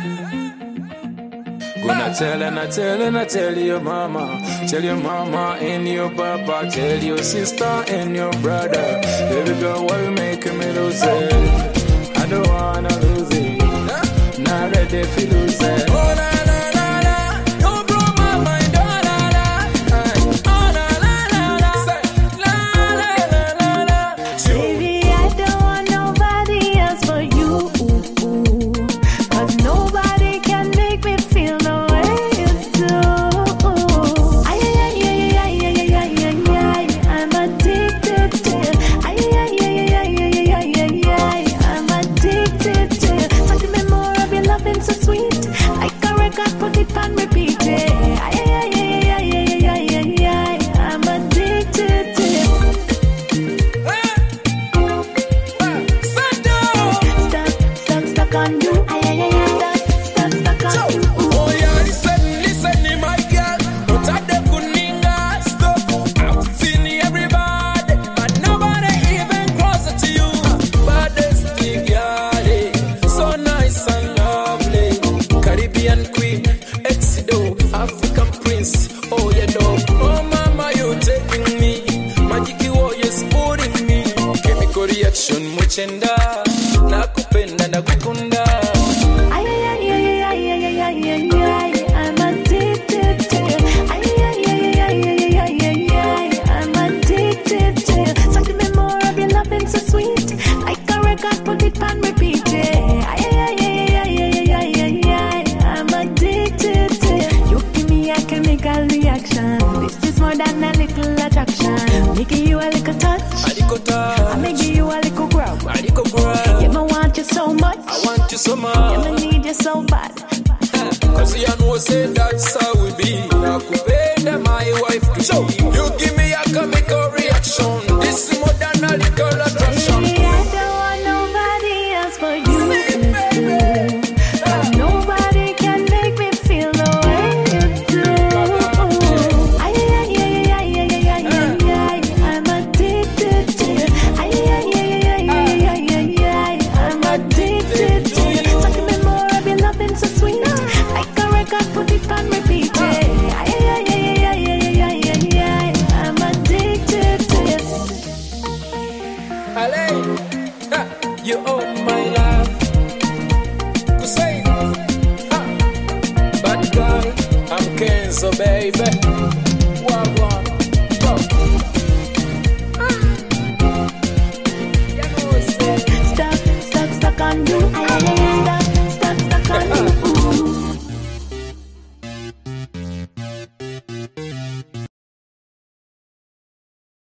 Gonna tell your mama and your papa, tell your sister and your brother. Baby girl, why you making me lose it? I don't wanna lose it. Not ready to lose it. Oh la la la la, don't blow my mind. Oh la la, oh la la la la, la la la la. Baby, I don't want nobody else but you. 'Cause nobody can make me feel the way you do. Ay, ay, ay, ay, ay, ay, ay, ay, ay, I'm addicted to you. Ay, ay, ay, ay, ay, ay, ay, ay, I'm addicted to you. Talk to me more of your loving so sweet. Like a record, put it on repeat. Ay, ay, ay, ay, ay, ay, ay, ay, ay, I'm addicted to you. Stuck on you. Ay, ay, ay, stuck on you. Oh yeah, listen, my girl. Don't have the kuninga stop. I've seen everybody, but nobody even closer to you. Baddest girl, so nice and lovely. Caribbean queen, Exido, African prince. Oh you know, oh mama, you taking me. Magic warriors putting me. Chemical reaction, muchenda. Nakupenda, nakukunda. Ay, ay, ay, ay, ay, ay, ay, ay, ay, ay, I'm addicted to you. Ay, ay, ay, ay, ay, ay, ay, ay, ay, I'm addicted to you. Talk to me more of your loving so sweet. Like a record, put it on repeat. Ay, ay, ay, ay, ay, ay, ay, ay, ay, I'm addicted to you. You give me a chemical reaction. This is more than a little attraction. Making you a little touch. I'm making you a little grab. You me want you so much. I want you so much. You me need you so bad. Cause you know say that's how we be. Nakupenda my wife to so you give me a chemical reaction. This is more than a little attraction. Baby, I don't want nobody else but you.